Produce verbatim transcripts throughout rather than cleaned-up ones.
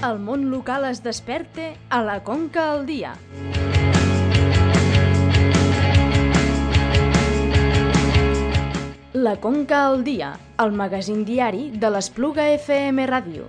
El món local es desperte a la Conca al dia. La Conca al dia, el magazín diari de l'Espluga F M Ràdio.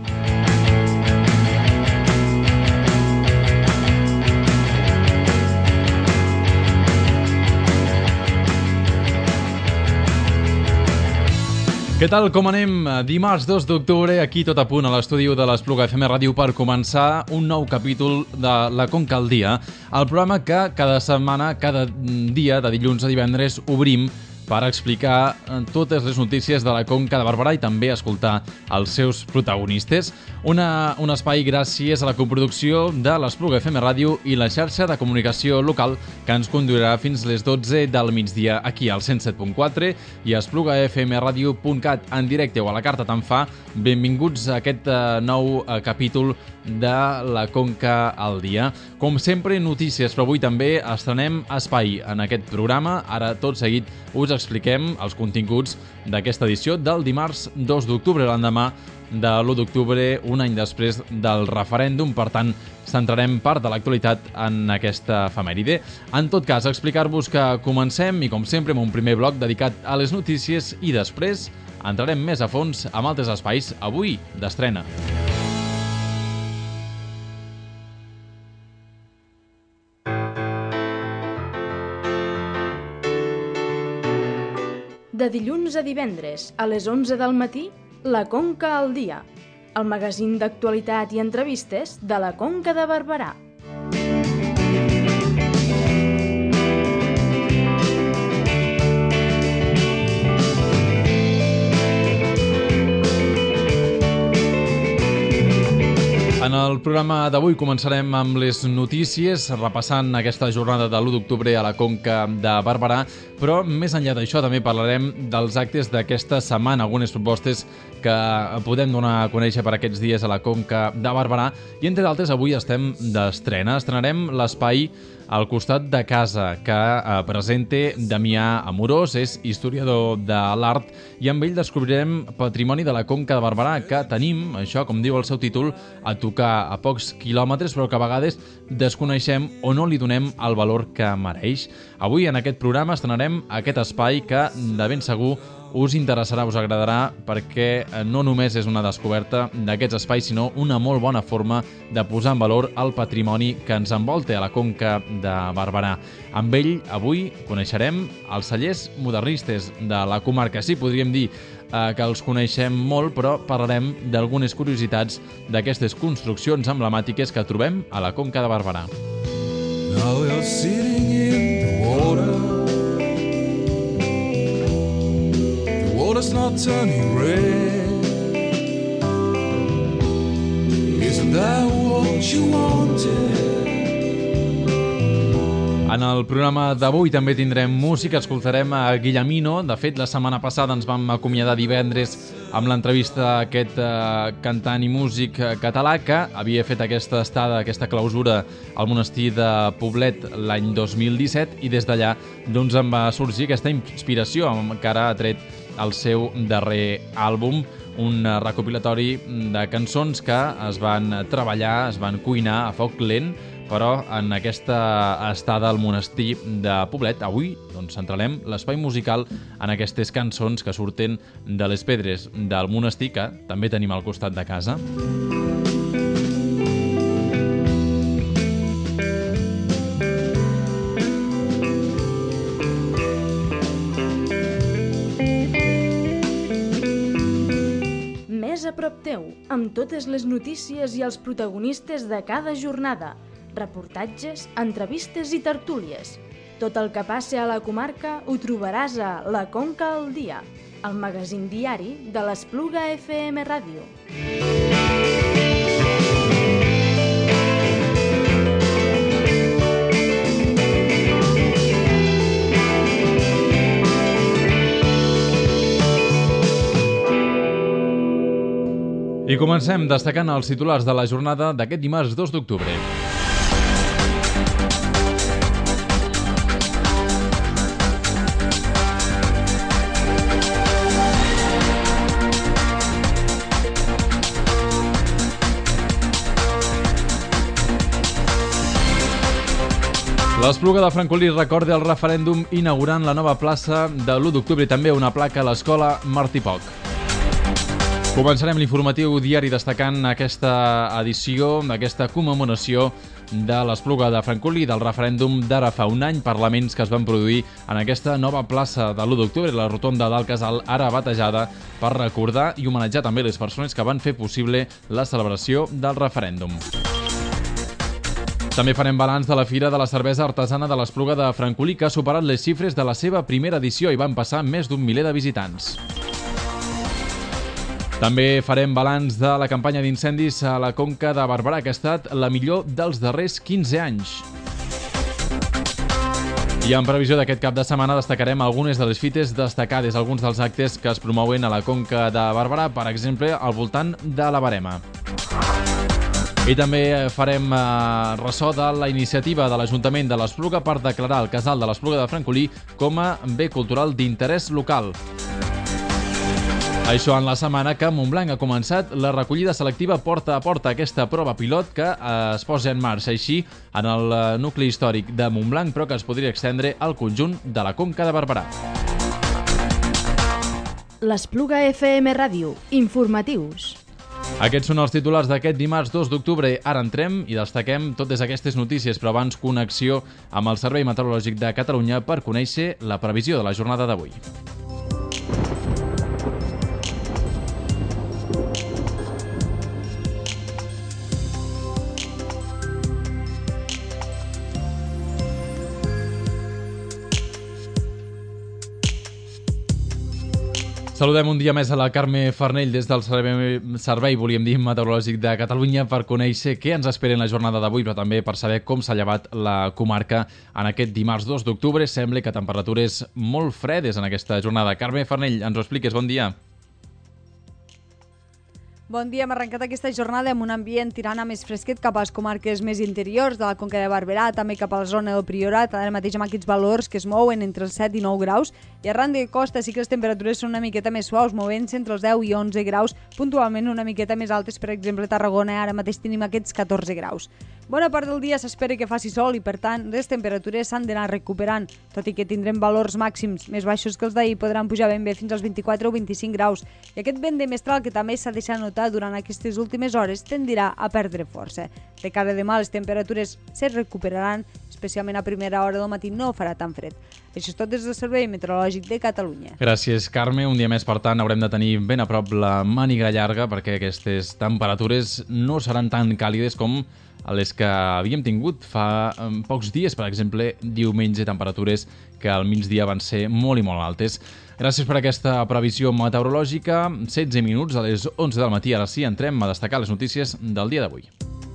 Què tal, com anem? Dimarts dos d'octubre, aquí tot a punt a l'estudi de l'Espluga F M Ràdio per començar un nou capítol de La Conca al dia, el programa que cada setmana, cada dia, de dilluns a divendres, obrim per explicar totes les notícies de la Conca de Barberà i també escoltar els seus protagonistes. Una, un espai gràcies a la coproducció de l'Espluga F M Ràdio i la xarxa de comunicació local que ens conduirà fins les dotze del migdia aquí al cent set punt quatre i a espluga f m radio punt cat en directe o a la carta tant fa. Benvinguts a aquest uh, nou uh, capítol de la Conca al dia. Com sempre, notícies, però avui també estrenem espai en aquest programa. Ara, tot seguit, us expliquem els continguts d'aquesta edició del dimarts dos d'octubre, l'endemà de l'u d'octubre, un any després del referèndum. Per tant, centrarem part de l'actualitat en aquesta efemèride. En tot cas, explicar-vos que comencem, i com sempre, amb un primer bloc dedicat a les notícies i després entrarem més a fons amb altres espais, avui d'estrena. De dilluns a divendres, a les onze del matí, La Conca al dia, el magazín d'actualitat i entrevistes de la Conca de Barberà. En el programa d'avui començarem amb les notícies, repassant aquesta jornada de l'u d'octubre a la Conca de Barberà, però més enllà d'això també parlarem dels actes d'aquesta setmana, algunes propostes que podem donar a conèixer per aquests dies a la Conca de Barberà i, entre d'altres, avui estem d'estrena. Estrenarem l'espai al costat de casa que eh, presenta Damià Amorós, és historiador de l'art i amb ell descobrirem patrimoni de la Conca de Barberà que tenim, això com diu el seu títol, a tocar a pocs quilòmetres però que a vegades desconeixem o no li donem el valor que mereix. Avui en aquest programa estrenarem aquest espai que de ben segur us interessarà, us agradarà, perquè no només és una descoberta d'aquests espais, sinó una molt bona forma de posar en valor el patrimoni que ens envolta a la Conca de Barberà. Amb ell, avui, coneixerem els cellers modernistes de la comarca. Sí, podríem dir eh, que els coneixem molt, però parlarem d'algunes curiositats d'aquestes construccions emblemàtiques que trobem a la Conca de Barberà. Now we are sitting in the water. Water's not turning red. Isn't that what you wanted? En el programa d'avui també tindrem música, escoltarem a Guillemino. De fet, la setmana passada ens vam acomiadar divendres amb l'entrevista a aquest eh, cantant i músic català que havia fet aquesta estada, aquesta clausura al monestir de Poblet l'any dos mil disset i des d'allà doncs en va sorgir aquesta inspiració que ara ha tret el seu darrer àlbum, un recopilatori de cançons que es van treballar, es van cuinar a foc lent, però en aquesta estada al monestir de Poblet. Avui doncs, centrarem l'espai musical en aquestes cançons que surten de les pedres del monestir, que també tenim al costat de casa. Més a prop teu, amb totes les notícies i els protagonistes de cada jornada, reportatges, entrevistes i tertúlies. Tot el que passa a la comarca ho trobaràs a La Conca al dia, el magazín diari de l'Espluga F M Ràdio. I comencem destacant els titulars de la jornada d'aquest dimarts dos d'octubre. L'Espluga de Francolí recorda el referèndum inaugurant la nova plaça de l'u d'octubre i també una placa a l'escola Martí Poch. Començarem l'informatiu diari destacant aquesta edició, aquesta commemoració de l'Espluga de Francolí, del referèndum d'ara fa un any, parlaments que es van produir en aquesta nova plaça de l'u d'octubre, la rotonda del Casal, ara batejada per recordar i homenatjar també les persones que van fer possible la celebració del referèndum. També farem balanç de la Fira de la Cervesa Artesana de l'Espluga de Francolí, que ha superat les xifres de la seva primera edició i van passar més d'un miler de visitants. També farem balanç de la campanya d'incendis a la Conca de Barberà, que ha estat la millor dels darrers quinze anys. I en previsió d'aquest cap de setmana destacarem algunes de les fites destacades, alguns dels actes que es promouen a la Conca de Barberà, per exemple, al voltant de la Verema. I també farem eh, ressò de la iniciativa de l'Ajuntament de l'Espluga per declarar el Casal de l'Espluga de Francolí com a bé cultural d'interès local. Això en la setmana que Montblanc ha començat la recollida selectiva porta a porta, aquesta prova pilot que eh, es posa en marxa així en el nucli històric de Montblanc, però que es podria extendre al conjunt de la Conca de Barberà. L'Espluga F M Ràdio. Informatius. Aquests són els titulars d'aquest dimarts dos d'octubre. Ara entrem i destaquem totes aquestes notícies, però abans connexió amb el Servei Meteorològic de Catalunya per conèixer la previsió de la jornada d'avui. Saludem un dia més a la Carme Farnell des del Servei, servei volíem dir, Meteorològic de Catalunya per conèixer què ens espera en la jornada d'avui, però també per saber com s'ha llevat la comarca en aquest dimarts dos d'octubre. Sembla que temperatures molt fredes en aquesta jornada. Carme Farnell, ens ho expliques, bon dia. Bon dia, hem arrencat aquesta jornada amb un ambient tirant a més fresquet cap a les comarques més interiors de la Conca de Barberà, també cap a la zona del Priorat, ara mateix amb aquests valors que es mouen entre els set i nou graus, i arran de costa sí que les temperatures són una miqueta més suaus, movent-se entre els deu i onze graus, puntualment una miqueta més altes, per exemple a Tarragona, ara mateix tenim aquests catorze graus. Bona part del dia s'espera que faci sol i, per tant, les temperatures s'han d'anar recuperant, tot i que tindrem valors màxims més baixos que els d'ahir, podran pujar ben bé fins als vint-i-quatre o vint-i-cinc graus, i aquest vent de mestral que també s'ha deixat notar durant aquestes últimes hores tendirà a perdre força. De cara a demà les temperatures se recuperaran, especialment a primera hora del matí no farà tan fred. Això és tot des del Servei Meteorològic de Catalunya. Gràcies, Carme. Un dia més, per tant, haurem de tenir ben a prop la màniga llarga perquè aquestes temperatures no seran tan càlides com les que havíem tingut fa pocs dies, per exemple, diumenge, temperatures que al migdia van ser molt i molt altes. Gràcies per aquesta previsió meteorològica. setze minuts a les onze del matí. Ara sí, entrem a destacar les notícies del dia d'avui.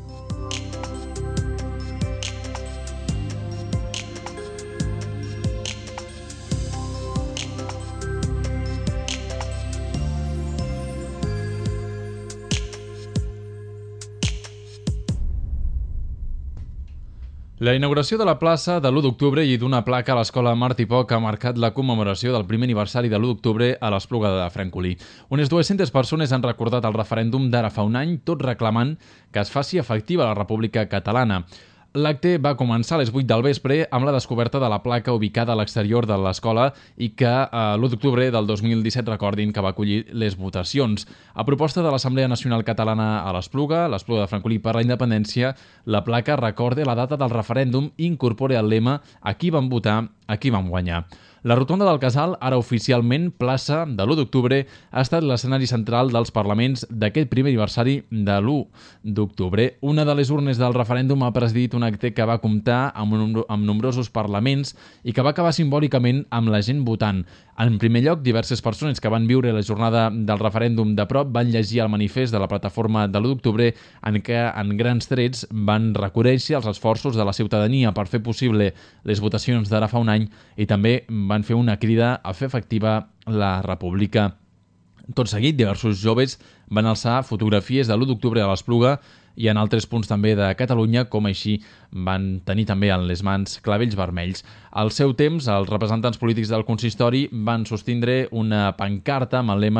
La inauguració de la plaça de l'u d'octubre i d'una placa a l'escola Martí Poch ha marcat la commemoració del primer aniversari de l'u d'octubre a l'Espluga de Francolí. Unes dues-centes persones han recordat el referèndum d'ara fa un any, tot reclamant que es faci efectiva la República Catalana. L'acte va començar a les vuit del vespre amb la descoberta de la placa ubicada a l'exterior de l'escola i que eh, l'u d'octubre del dos mil disset, recordin, que va acollir les votacions. A proposta de l'Assemblea Nacional Catalana a l'Espluga, l'Espluga de Francolí per la Independència, la placa recorda la data del referèndum i incorpora el lema "A qui vam votar, a qui vam guanyar". La rotonda del Casal, ara oficialment plaça de l'u d'octubre, ha estat l'escenari central dels parlaments d'aquest primer aniversari de l'u d'octubre. Una de les urnes del referèndum ha presidit un acte que va comptar amb, un, amb nombrosos parlaments i que va acabar simbòlicament amb la gent votant. En primer lloc, diverses persones que van viure la jornada del referèndum de prop van llegir el manifest de la plataforma de l'u d'octubre en què, en grans trets, van reconèixer els esforços de la ciutadania per fer possible les votacions d'ara fa un any i també van fer una crida a fer efectiva la república. Tot seguit, diversos joves van alçar fotografies de l'u d'octubre a l'Espluga i en altres punts també de Catalunya, com així van tenir també en les mans clavells vermells. Al seu temps, els representants polítics del consistori van sostindre una pancarta amb el lema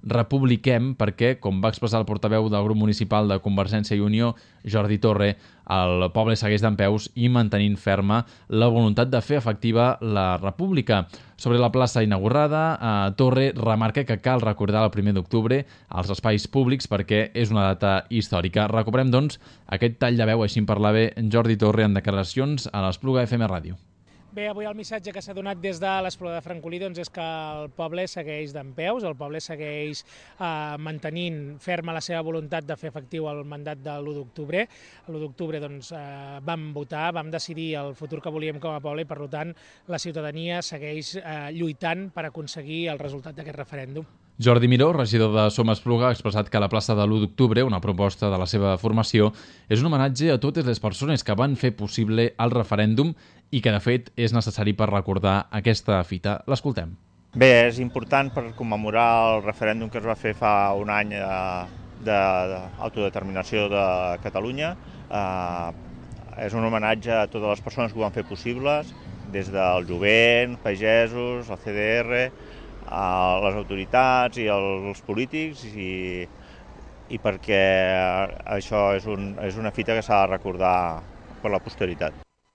republiquem perquè, com va expressar el portaveu del grup municipal de Convergència i Unió, Jordi Torre, el poble segueix dempeus i mantenint ferma la voluntat de fer efectiva la república. Sobre la plaça inaugurada, eh, Torre remarca que cal recordar el primer d'octubre als espais públics perquè és una data històrica. Recuperem, doncs, aquest tall de veu, així en parlava Jordi Torre en declaracions a l'Espluga F M Ràdio. Bé, avui el missatge que s'ha donat des de l'Espluga de Francolí doncs, és que el poble segueix dempeus, el poble segueix eh, mantenint ferma la seva voluntat de fer efectiu el mandat de l'u d'octubre. L'u d'octubre doncs, eh, vam votar, vam decidir el futur que volíem com a poble i, per tant, la ciutadania segueix eh, lluitant per aconseguir el resultat d'aquest referèndum. Jordi Miró, regidor de Som Espluga, ha expressat que la plaça de l'u d'octubre, una proposta de la seva formació, és un homenatge a totes les persones que van fer possible el referèndum i que, de fet, és necessari per recordar aquesta fita. L'escoltem. Bé, és important per commemorar el referèndum que es va fer fa un any d'autodeterminació de Catalunya. Eh, és un homenatge a totes les persones que ho van fer possibles, des del jovent, pagesos, el C D R, a les autoritats i els polítics, i, i perquè això és, un, és una fita que s'ha de recordar per la posteritat.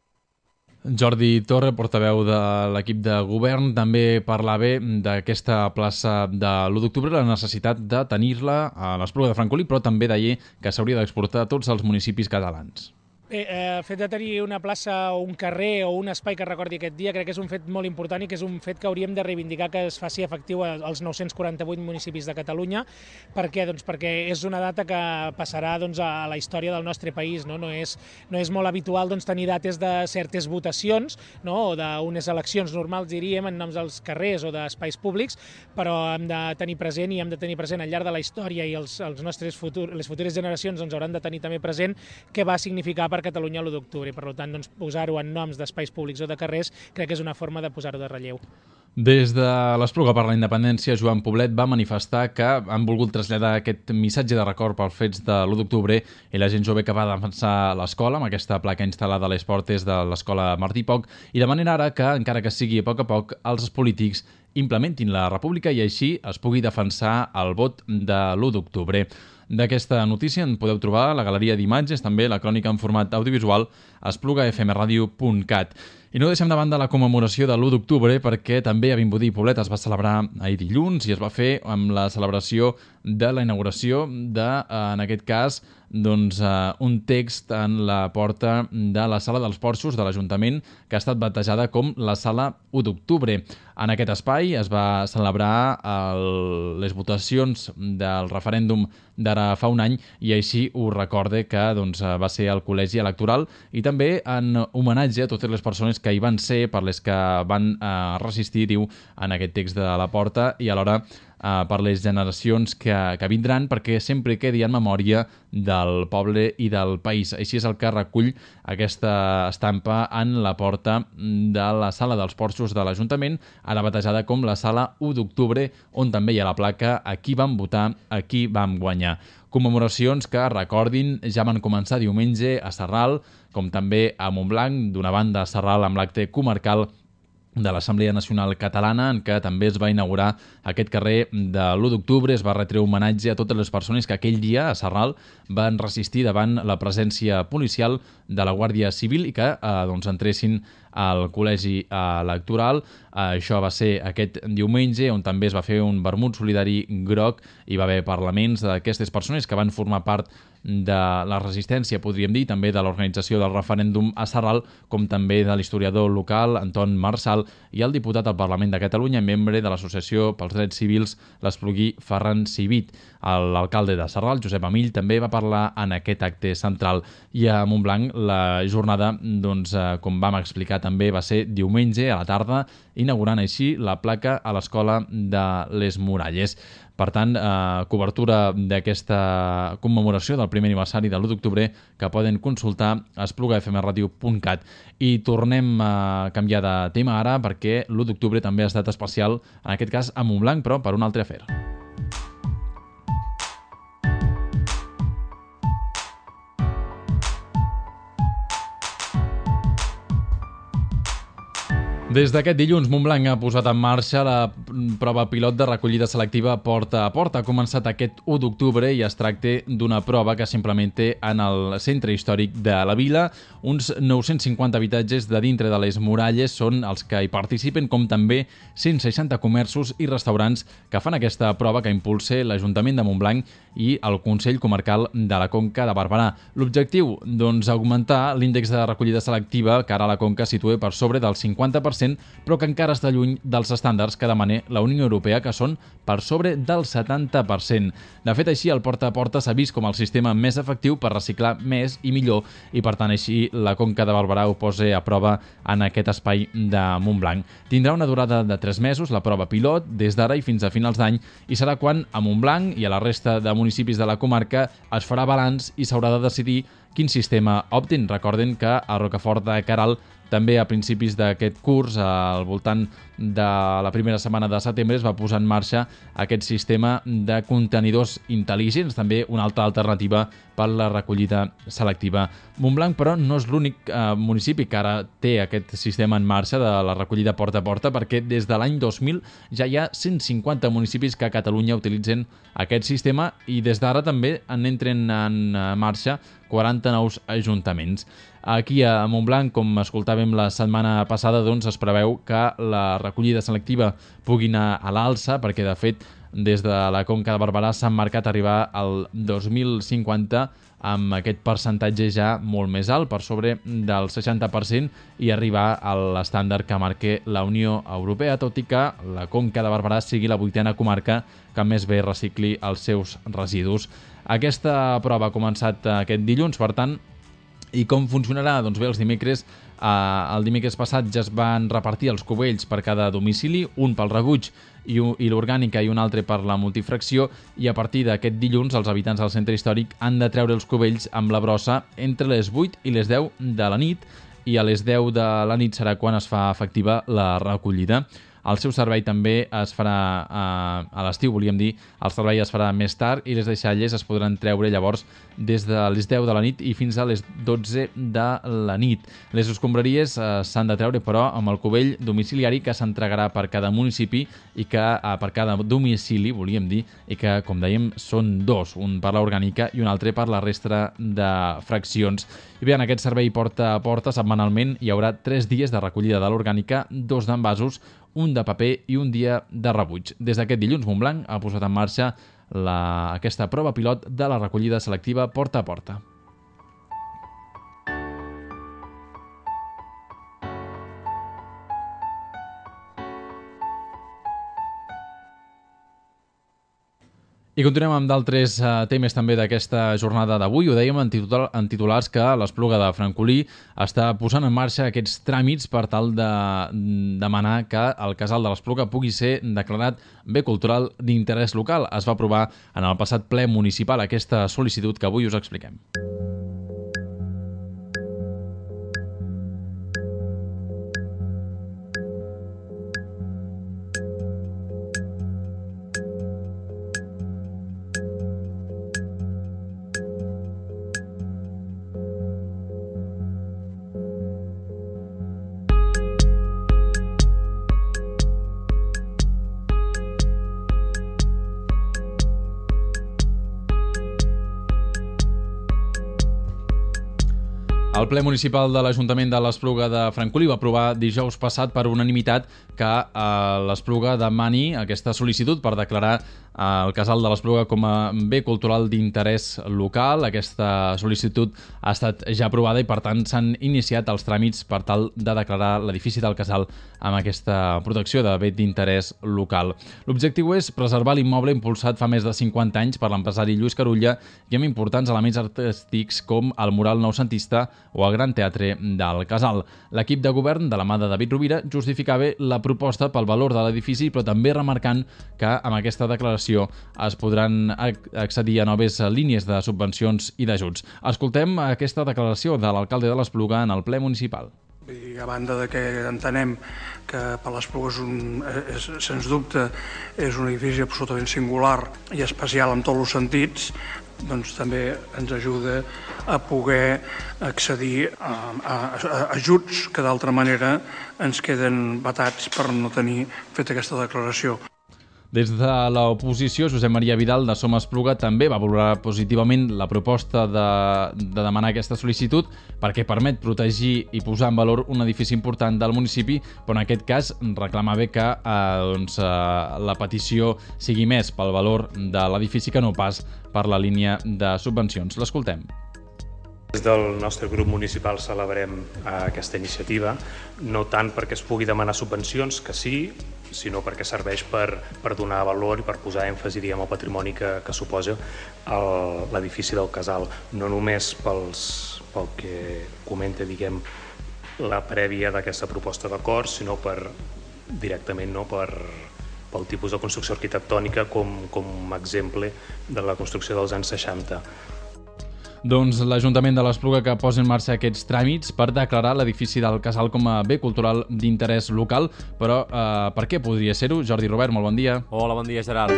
Jordi Torre, portaveu de l'equip de govern, també parlava d'aquesta plaça de l'u d'octubre, la necessitat de tenir-la a l'Espluga de Francolí, però també deia que s'hauria d'exportar a tots els municipis catalans. Bé, eh, el fet de tenir una plaça o un carrer o un espai que recordi aquest dia crec que és un fet molt important i que és un fet que hauríem de reivindicar que es faci efectiu als nou-cents quaranta-vuit municipis de Catalunya. Per què? Doncs perquè és una data que passarà doncs, a la història del nostre país. No, no, és, no és molt habitual doncs, tenir dates de certes votacions, no? O d'unes eleccions normals, diríem, en noms dels carrers o d'espais públics, però hem de tenir present i hem de tenir present al llarg de la història i els, els nostres futur, les futures generacions doncs, hauran de tenir també present què va significar per Catalunya l'u d'octubre. Per tant, doncs, posar-ho en noms d'espais públics o de carrers crec que és una forma de posar-ho de relleu. Des de l'Espluga per la Independència, Joan Poblet va manifestar que han volgut traslladar aquest missatge de record pels fets de l'u d'octubre i la gent jove que va defensar l'escola amb aquesta placa instal·lada a les portes de l'escola Martí Poch, i demanen ara que, encara que sigui a poc a poc, els polítics implementin la república i així es pugui defensar el vot de l'u d'octubre. D'aquesta notícia en podeu trobar a la galeria d'imatges, també la crònica en format audiovisual a espluga f m radio punt cat. I no deixem de banda la commemoració de l'u d'octubre perquè també a Vimbodí i Poblet es va celebrar ahir dilluns i es va fer amb la celebració de la inauguració de, en aquest cas, doncs, uh, un text en la porta de la Sala dels Porxos de l'Ajuntament que ha estat batejada com la Sala u d'octubre. En aquest espai es va celebrar el, les votacions del referèndum d'ara fa un any i així ho recorde que doncs, va ser el col·legi electoral i també en homenatge a totes les persones que hi van ser, per les que van uh, resistir, diu, en aquest text de la porta i alhora Uh, per les generacions que, que vindran perquè sempre quedi en memòria del poble i del país. Així és el que recull aquesta estampa en la porta de la Sala dels Porxos de l'Ajuntament, ara batejada com la Sala u d'octubre, on també hi ha la placa "Aquí vam votar, aquí vam guanyar". Commemoracions que, recordin, ja van començar diumenge a Sarral, com també a Montblanc, d'una banda a Sarral amb l'acte comarcal de l'Assemblea Nacional Catalana, en què també es va inaugurar aquest carrer de l'u d'octubre. Es va retre homenatge a totes les persones que aquell dia a Sarral van resistir davant la presència policial de la Guàrdia Civil i que eh, doncs, entressin al col·legi electoral. Això va ser aquest diumenge, on també es va fer un vermut solidari groc i va haver parlaments d'aquestes persones que van formar part de la resistència, podríem dir, també de l'organització del referèndum a Sarral, com també de l'historiador local Anton Marsal i el diputat al Parlament de Catalunya, membre de l'Associació pels Drets Civils, l'Espluguí Ferran Civit. L'alcalde de Sarral, Josep Amill, també va parlar en aquest acte central. I a Montblanc la jornada, doncs, com vam explicar també, va ser diumenge a la tarda, inaugurant així la placa a l'Escola de les Muralles. Per tant, eh, cobertura d'aquesta commemoració del primer aniversari de l'u d'octubre que poden consultar a espluga f m radio punt cat. I tornem a canviar de tema ara perquè l'u d'octubre també ha estat especial, en aquest cas a Montblanc, però per un altre afer. Des d'aquest dilluns, Montblanc ha posat en marxa la prova pilot de recollida selectiva porta a porta. Ha començat aquest u d'octubre i es tracta d'una prova que s'implementa en el centre històric de la vila. Uns nou-cents cinquanta habitatges de dintre de les muralles són els que hi participen, com també cent seixanta comerços i restaurants que fan aquesta prova que impulsa l'Ajuntament de Montblanc i el Consell Comarcal de la Conca de Barberà. L'objectiu, doncs, augmentar l'índex de recollida selectiva que ara la Conca situa per sobre del cinquanta per cent, però que encara està lluny dels estàndards que demana la Unió Europea, que són per sobre del setanta per cent. De fet, així, el porta a porta s'ha vist com el sistema més efectiu per reciclar més i millor i, per tant, així la Conca de Barberà ho posa a prova en aquest espai de Montblanc. Tindrà una durada de tres mesos, la prova pilot, des d'ara i fins a finals d'any, i serà quan a Montblanc i a la resta de municipis de la comarca es farà balanç i s'haurà de decidir quin sistema optin. Recorden que a Rocafort de Queralt també a principis d'aquest curs, al voltant de la primera setmana de setembre, es va posar en marxa aquest sistema de contenidors intel·ligents, també una altra alternativa per la recollida selectiva. Montblanc, però, no és l'únic eh, municipi que ara té aquest sistema en marxa de la recollida porta a porta, perquè des de l'any dos mil ja hi ha cent cinquanta municipis que a Catalunya utilitzen aquest sistema i des d'ara també en entren en marxa quaranta nous ajuntaments. Aquí a Montblanc, com escoltàvem la setmana passada, doncs es preveu que la recollida selectiva pugui anar a l'alça, perquè de fet des de la Conca de Barberà s'han marcat arribar al dos mil cinquanta amb aquest percentatge ja molt més alt, per sobre del seixanta per cent, i arribar a l'estàndard que marca la Unió Europea, tot i que la Conca de Barberà sigui la vuitena comarca que més bé recicli els seus residus. Aquesta prova ha començat aquest dilluns, per tant, i com funcionarà? Doncs bé, els dimecres, eh, el dimecres passat ja es van repartir els cubells per cada domicili, un pel rebuig i, i l'orgànica i un altre per la multifracció, i a partir d'aquest dilluns els habitants del centre històric han de treure els cubells amb la brossa entre les vuit i les deu de la nit, i a les deu de la nit serà quan es fa efectiva la recollida. El seu servei també es farà eh, a l'estiu, volíem dir, el servei es farà més tard i les deixalles es podran treure llavors des de les deu de la nit i fins a les dotze de la nit. Les escombraries eh, s'han de treure, però, amb el cubell domiciliari que s'entregarà per cada municipi i que eh, per cada domicili, volíem dir, i que, com dèiem, són dos, un per l'orgànica i un altre per la resta de fraccions. I bé, en aquest servei porta a porta, setmanalment, hi haurà tres dies de recollida de l'orgànica, dos d'envasos, un de paper i un dia de rebuig. Des d'aquest dilluns, Montblanc ha posat en marxa la, aquesta prova pilot de la recollida selectiva porta a porta. I continuem amb d'altres eh, temes també d'aquesta jornada d'avui. Ho dèiem en, titular, en titulars que l'Espluga de Francolí està posant en marxa aquests tràmits per tal de demanar que el casal de l'Espluga pugui ser declarat bé cultural d'interès local. Es va aprovar en el passat ple municipal aquesta sol·licitud que avui us expliquem. El ple municipal de l'Ajuntament de l'Espluga de Francolí va aprovar dijous passat per unanimitat que eh, l'Espluga demani aquesta sol·licitud per declarar eh, el casal de l'Espluga com a bé cultural d'interès local. Aquesta sol·licitud ha estat ja aprovada i, per tant, s'han iniciat els tràmits per tal de declarar l'edifici del casal amb aquesta protecció de bé d'interès local. L'objectiu és preservar l'immoble impulsat fa més de cinquanta anys per l'empresari Lluís Carulla i amb importants elements artístics com el mural noucentista o el Gran Teatre del Casal. L'equip de govern, de la mà de David Rovira, justificava la proposta pel valor de l'edifici, però també remarcant que amb aquesta declaració es podran accedir a noves línies de subvencions i d'ajuts. Escoltem aquesta declaració de l'alcalde de l'Espluga en el ple municipal. A banda de que entenem que per l'Espluga és un, és, sens dubte, és un edifici absolutament singular i especial en tots els sentits, doncs, també ens ajuda a poder accedir a, a, a ajuts que d'altra manera ens queden vetats per no tenir fet aquesta declaració. Des de l'oposició, Josep Maria Vidal de Som Espluga també va valorar positivament la proposta de, de demanar aquesta sol·licitud perquè permet protegir i posar en valor un edifici important del municipi, però en aquest cas reclamava que eh, doncs, eh, la petició sigui més pel valor de l'edifici que no pas per la línia de subvencions. L'escoltem. Des del nostre grup municipal celebrem aquesta iniciativa, no tant perquè es pugui demanar subvencions, que sí, sinó perquè serveix per, per donar valor i per posar èmfasi, diguem, al patrimoni que, que suposa l'edifici del Casal, no només pels, pel que comenta, diguem, la prèvia d'aquesta proposta d'acord, sinó per directament no, per, pel tipus de construcció arquitectònica com, com a exemple de la construcció dels anys seixanta. Doncs l'Ajuntament de l'Espluga que posa en marxa aquests tràmits per declarar l'edifici del Casal com a bé cultural d'interès local, però eh, per què podria ser-ho? Jordi Robert, molt bon dia. Hola, bon dia, Gerard.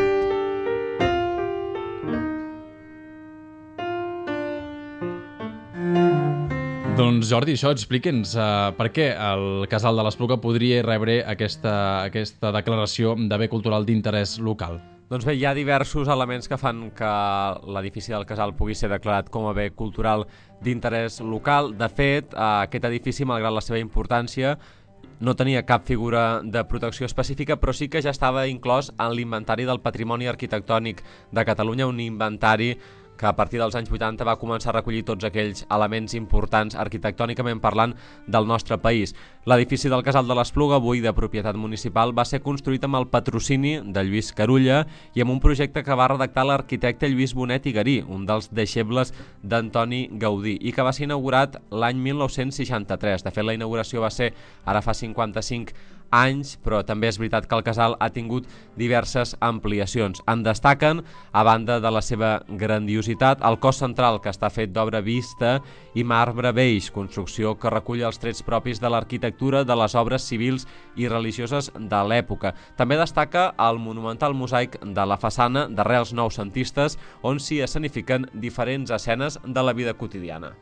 Doncs Jordi, això explica'ns uh, per què el Casal de l'Espluga podria rebre aquesta, aquesta declaració de bé cultural d'interès local. Doncs bé, hi ha diversos elements que fan que l'edifici del Casal pugui ser declarat com a bé cultural d'interès local. De fet, aquest edifici, malgrat la seva importància, no tenia cap figura de protecció específica, però sí que ja estava inclòs en l'inventari del patrimoni arquitectònic de Catalunya, un inventari que a partir dels anys vuitanta va començar a recollir tots aquells elements importants arquitectònicament parlant del nostre país. L'edifici del Casal de l'Espluga, avui de propietat municipal, va ser construït amb el patrocini de Lluís Carulla i amb un projecte que va redactar l'arquitecte Lluís Bonet i Garí, un dels deixebles d'Antoni Gaudí, i que va ser inaugurat l'any mil nou-cents seixanta-tres. De fet, la inauguració va ser ara fa cinquanta-cinc anys, però també és veritat que el Casal ha tingut diverses ampliacions. En destaquen, a banda de la seva grandiositat, el cos central, que està fet d'obra vista i marbre beix, construcció que recull els trets propis de l'arquitectura de les obres civils i religioses de l'època. També destaca el monumental mosaic de la façana d'arrels noucentistes, on s'hi escenifiquen diferents escenes de la vida quotidiana.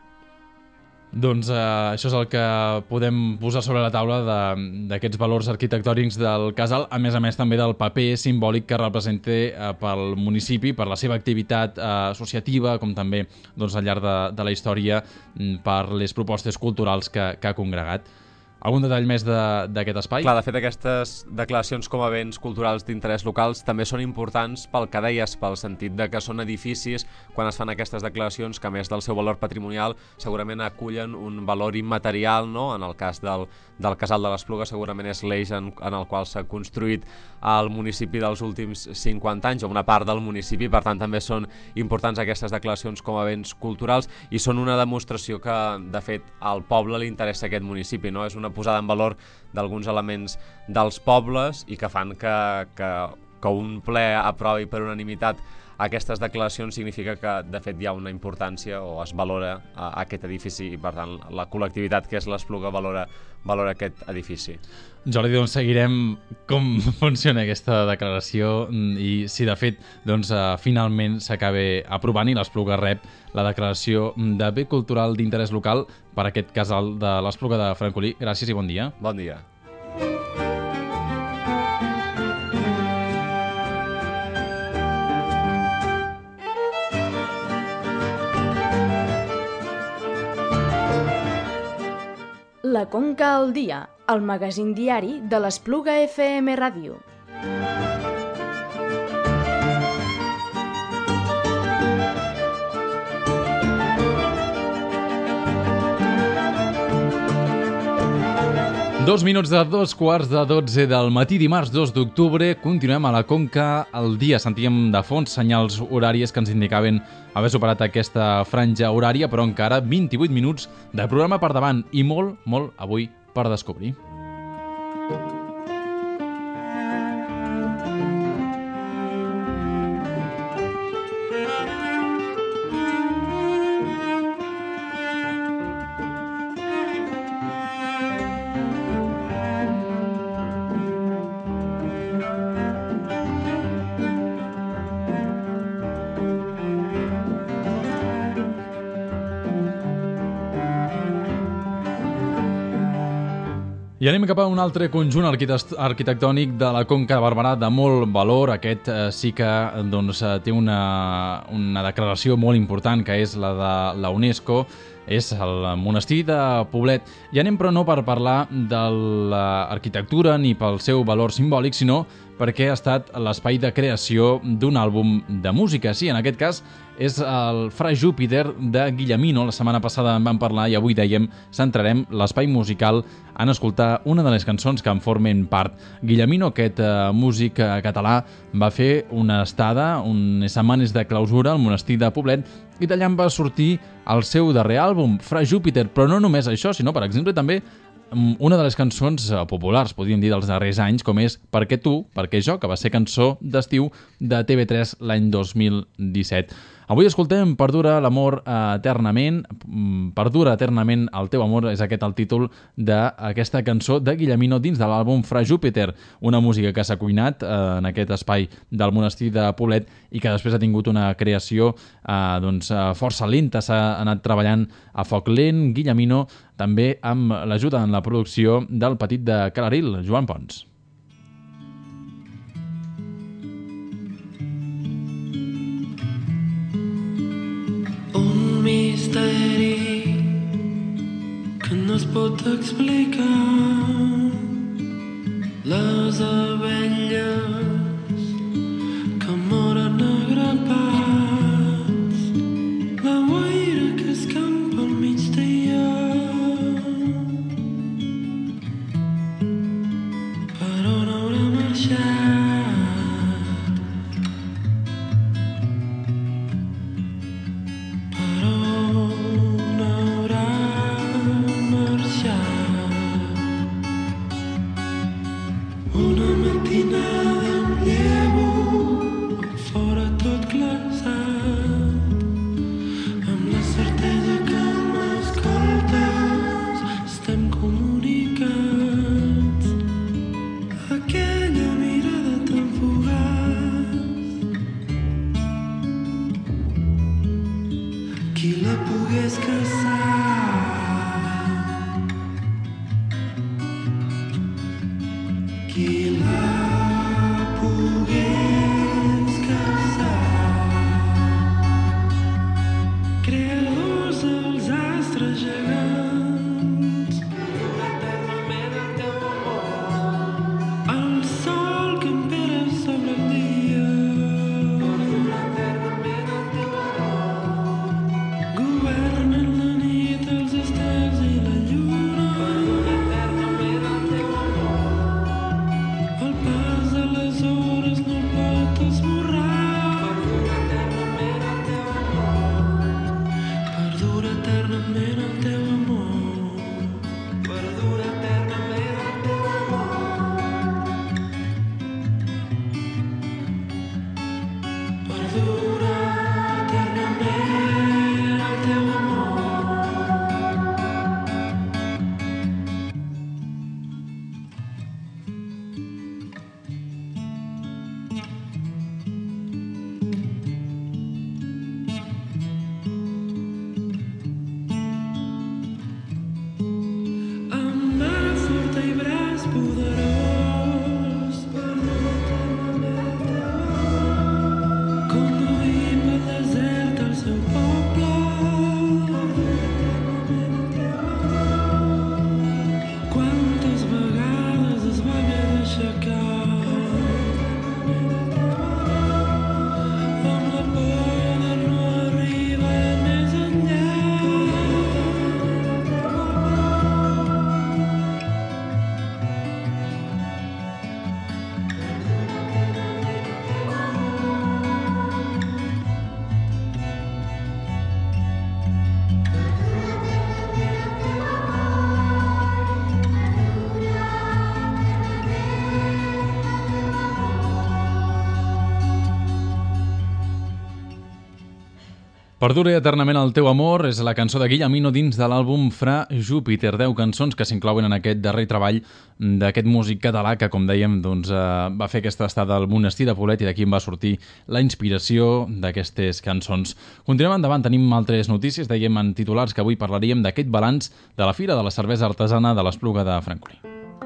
Doncs eh, això és el que podem posar sobre la taula d'aquests valors arquitectònics del Casal, a més a més també del paper simbòlic que representa eh, pel municipi, per la seva activitat eh, associativa, com també doncs, al llarg de, de la història per les propostes culturals que, que ha congregat. Algun detall més d'aquest espai? Clar, de fet, aquestes declaracions com a béns culturals d'interès locals també són importants pel que deies, pel sentit de que són edificis, quan es fan aquestes declaracions, que a més del seu valor patrimonial segurament acullen un valor immaterial, no? En el cas del, del Casal de l'Espluga segurament és l'eix en, en el qual s'ha construït el municipi dels últims cinquanta anys, o una part del municipi, per tant també són importants aquestes declaracions com a béns culturals i són una demostració que, de fet, al poble li interessa aquest municipi, no? És una posada en valor d'alguns elements dels pobles i que fan que, que, que un ple aprovi per unanimitat aquestes declaracions significa que de fet hi ha una importància o es valora a, a aquest edifici i per tant la col·lectivitat que és l'Espluga valora, valora aquest edifici. Jordi, doncs seguirem com funciona aquesta declaració i si de fet doncs, uh, finalment s'acaba aprovant i l'Espluga rep la declaració de bé cultural d'interès local per aquest Casal de l'Espluga de Francolí. Gràcies i bon dia. Bon dia. La Conca al dia, el magazín diari de l'Espluga F M Ràdio. Dos minuts de dos quarts de dotze del matí, dimarts dos d'octubre, continuem a la Conca al dia. Sentíem de fons senyals horàries que ens indicaven haver superat aquesta franja horària, però encara vint-i-vuit minuts de programa per davant i molt, molt avui per descobrir. I anem cap a un altre conjunt arquitectònic de la Conca de Barberà de molt valor. Aquest eh, sí que doncs, té una, una declaració molt important, que és la de la UNESCO, és el monestir de Poblet. I anem però no per parlar de l'arquitectura ni pel seu valor simbòlic, sinó perquè ha estat l'espai de creació d'un àlbum de música. Sí, en aquest cas és el Fra Júpiter de Guillemino. La setmana passada en vam parlar i avui dèiem centrarem l'espai musical en escoltar una de les cançons que en formen part. Guillemino, aquest eh, músic català, va fer una estada, unes setmanes de clausura al monestir de Poblet, i d'allà en va sortir el seu darrer àlbum, Fra Júpiter. Però no només això, sinó, per exemple, també una de les cançons populars, podríem dir, dels darrers anys, com és Per què tu, per què jo, que va ser cançó d'estiu de T V tres l'any dos mil disset. Avui escoltem Perdura l'amor eternament. Perdura eternament el teu amor és aquest el títol d'aquesta cançó de Guillemino dins de l'àlbum Fra Júpiter, una música que s'ha cuinat en aquest espai del monestir de Poblet i que després ha tingut una creació eh, doncs, força lenta, s'ha anat treballant a foc lent. Guillemino també amb l'ajuda en la producció del petit de Calaril, Joan Pons. Un misteri que no es pot explicar. Les abelles que moren agrapats, la boira que escampa al migdia. Per on haurà marxat? Per on haurà marxat? Una matinada em llevo fora tot glaçat, amb la certesa que m'escoltes, estem comunicats. Aquella mirada tan fugaç, qui la pogués caçar? Qui la pogués caçar? Creadors dels astres gegants, eternament el teu amor, el sol que empera sobre el dia, eternament el teu amor, governen la nit, els estels i la lluna, eternament el teu amor. El pas de les hores no el pot esborrar. Perdura eternament el teu amor. Perdura eternament el teu amor. Perdura eternament el teu amor. Perdura eternament el teu amor. Amb mà forta i braç poderós, perdura eternament el teu amor. Conduir pel desert al seu poble, perdura eternament el teu amor. Quantes vegades es va haver d'aixecar, eternament el teu amor. Amb la por de no arribar més enllà. Perdura eternament el teu amor és la cançó de Guillemino dins de l'àlbum Fra Júpiter, deu cançons que s'inclouen en aquest darrer treball d'aquest músic català que, com dèiem, doncs, eh, va fer aquesta estada al monestir de Poblet i d'aquí en va sortir la inspiració d'aquestes cançons. Continuem endavant, tenim altres notícies, dèiem en titulars que avui parlaríem d'aquest balanç de la Fira de la Cervesa Artesana de l'Espluga de Francolí.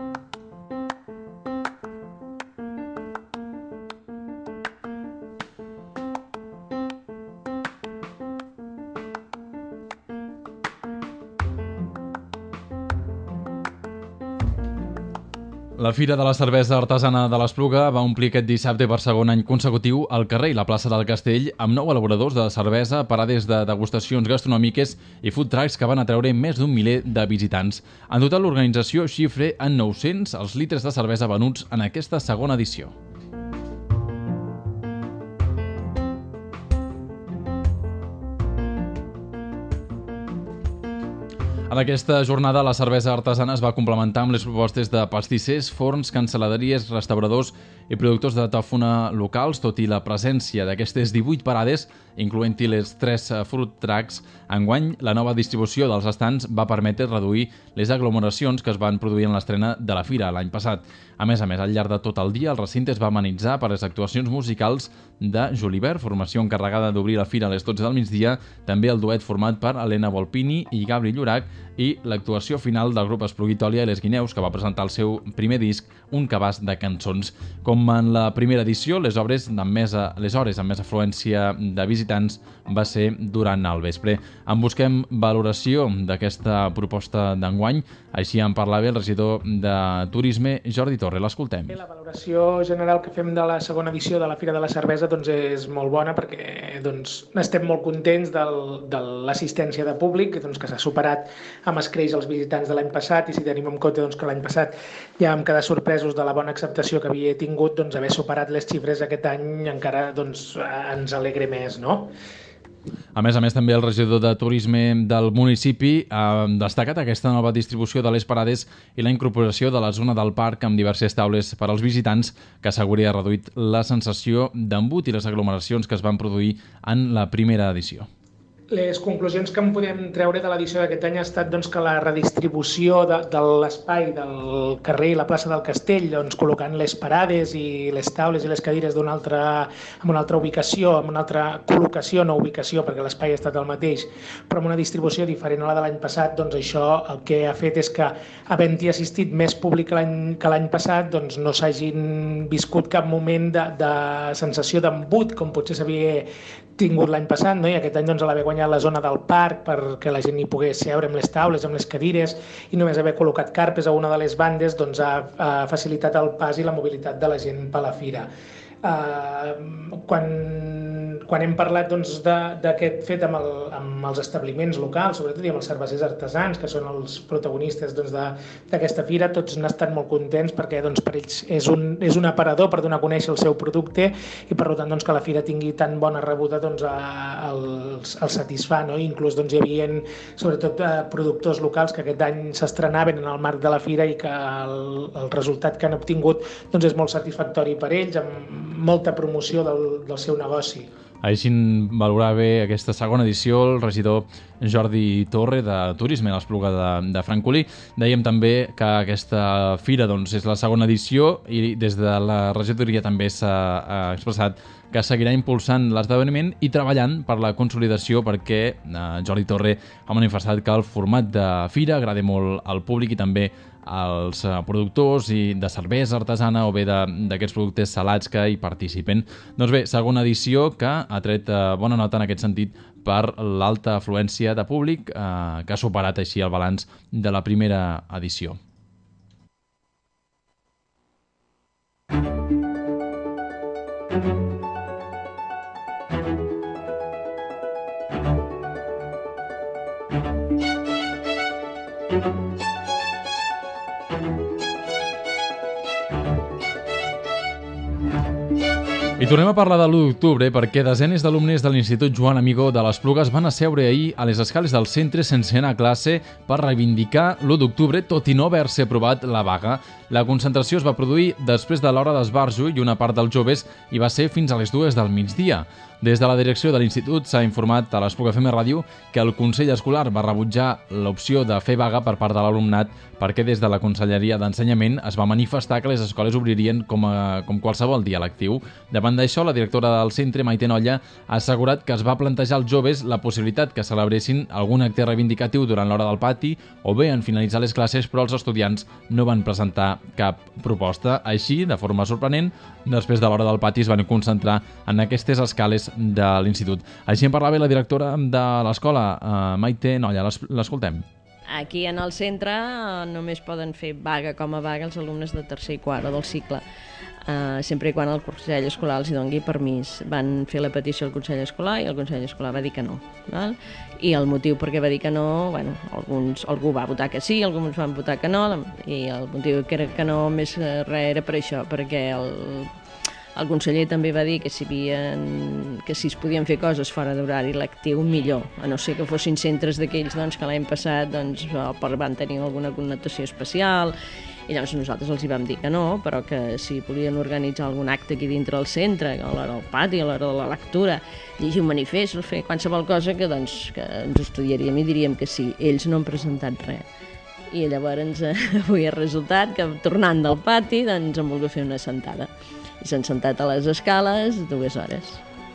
La Fira de la Cervesa Artesana de l'Espluga va omplir aquest dissabte per segon any consecutiu el carrer i la plaça del Castell amb nou elaboradors de cervesa, parades de degustacions gastronòmiques i food trucks que van atreure més d'un miler de visitants. En total, l'organització xifra en nou-cents els litres de cervesa venuts en aquesta segona edició. En aquesta jornada, la cervesa artesana es va complementar amb les propostes de pastissers, forns, cancel·laderies, restauradors i productors de tòfona locals, tot i la presència d'aquestes divuit parades, incloent-hi les tres fruit trucks. Enguany, la nova distribució dels estants va permetre reduir les aglomeracions que es van produir en l'estrena de la fira l'any passat. A més a més, al llarg de tot el dia, el recinte es va amenitzar per les actuacions musicals de Julibert, formació encarregada d'obrir la fira a les dotze del migdia, també el duet format per Helena Volpini i Gabri Llorac, i l'actuació final del grup Espluguitòlia i les Guineus, que va presentar el seu primer disc, Un cabàs de cançons. Com en la primera edició, les obres amb més, les hores amb més afluència de visitants va ser durant el vespre. En busquem valoració d'aquesta proposta d'enguany, així en parlava el regidor de Turisme, Jordi Torre. L'escoltem. La valoració general que fem de la segona edició de la Fira de la Cervesa doncs, és molt bona perquè doncs, estem molt contents del, de l'assistència de públic, doncs, que s'ha superat amb escreix els visitants de l'any passat, i si tenim en compte doncs, que l'any passat ja vam quedar sorpresos de la bona acceptació que havia tingut, doncs, haver superat les xifres aquest any encara doncs, ens alegra més, no? A més a més, també el regidor de Turisme del municipi ha destacat aquesta nova distribució de les parades i la incorporació de la zona del parc amb diverses taules per als visitants, que assegura ha reduït la sensació d'embut i les aglomeracions que es van produir en la primera edició. Les conclusions que en podem treure de l'edició d'aquest any ha estat doncs, que la redistribució de, de l'espai del carrer i la plaça del Castell, doncs, col·locant les parades i les taules i les cadires d'una altra, en una altra ubicació, en una altra col·locació, no ubicació, perquè l'espai ha estat el mateix, però amb una distribució diferent a la de l'any passat, doncs això el que ha fet és que, havent-hi assistit més públic que l'any passat, doncs no s'hagin viscut cap moment de, de sensació d'embut, com potser s'havia tingut l'any passat, no? I aquest any doncs, a l'haver guanyat la zona del parc perquè la gent hi pogués seure amb les taules, amb les cadires, i només haver col·locat carpes a una de les bandes doncs, ha, ha facilitat el pas i la mobilitat de la gent per la fira. Uh, quan, quan hem parlat doncs, d'aquest fet amb, el, amb els establiments locals, sobretot i amb els cervesers artesans, que són els protagonistes doncs, d'aquesta fira, tots n'han estat molt contents perquè doncs, per ells és un, és un aparador per donar a conèixer el seu producte i per tant doncs, que la fira tingui tan bona rebuda doncs, a, els, els satisfà. No? I inclús doncs, hi havia sobretot eh, productors locals que aquest any s'estrenaven en el marc de la fira i que el, el resultat que han obtingut doncs, és molt satisfactori per ells, amb molta promoció del, del seu negoci. Així valorava bé aquesta segona edició el regidor Jordi Torre de Turisme a l'Espluga de, de Francolí. Dèiem també que aquesta fira doncs, és la segona edició i des de la regidoria també s'ha expressat que seguirà impulsant l'esdeveniment i treballant per la consolidació perquè eh, Jordi Torre ha manifestat que el format de fira agrada molt al públic i també als productors i de cervesa artesana o bé d'aquests productes salats que hi participen. Doncs bé, segona edició que ha tret bona nota en aquest sentit per l'alta afluència de públic eh, que ha superat així el balanç de la primera edició. I tornem a parlar de l'u d'octubre perquè desenes d'alumnes de l'Institut Joan Amigó de l'Espluga es van asseure ahir a les escales del centre sense anar a classe per reivindicar l'u d'octubre, tot i no haver-se aprovat la vaga. La concentració es va produir després de l'hora d'esbarjo i una part dels joves hi va ser fins a les dues del migdia. Des de la direcció de l'Institut s'ha informat a l'Espluga F M Ràdio que el Consell Escolar va rebutjar l'opció de fer vaga per part de l'alumnat perquè des de la Conselleria d'Ensenyament es va manifestar que les escoles obririen com, a, com qualsevol dia lectiu. Davant d'això, la directora del centre, Maite Nolla, ha assegurat que es va plantejar als joves la possibilitat que celebressin algun acte reivindicatiu durant l'hora del pati o bé en finalitzar les classes, però els estudiants no van presentar cap proposta. Així, de forma sorprenent, després de l'hora del pati es van concentrar en aquestes escales de l'institut. Així en parlava la directora de l'escola, Maite Nolla. L'escoltem. Aquí en el centre només poden fer vaga com a vaga els alumnes de tercer i quart o del cicle, uh, sempre i quan el Consell Escolar els hi doni permís. Van fer la petició al Consell Escolar i el Consell Escolar va dir que no. Val? I el motiu per què va dir que no, bueno, alguns, algú va votar que sí, alguns van votar que no, i el motiu que era que no més res era per això, perquè el El conseller també va dir que si, havien, que si es podien fer coses fora d'horari lectiu, millor, a no ser que fossin centres d'aquells doncs, que l'any passat doncs, van tenir alguna connotació especial, i llavors nosaltres els hi vam dir que no, però que si volien organitzar algun acte aquí dintre del centre, a l'hora del pati, a l'hora de la lectura, llegir un manifest, fer qualsevol cosa que, doncs, que ens estudiaríem i diríem que sí. Ells no han presentat res. I llavors eh, avui ha resultat que tornant del pati doncs, han volgut fer una sentada. I s'han sentat a les escales dues hores.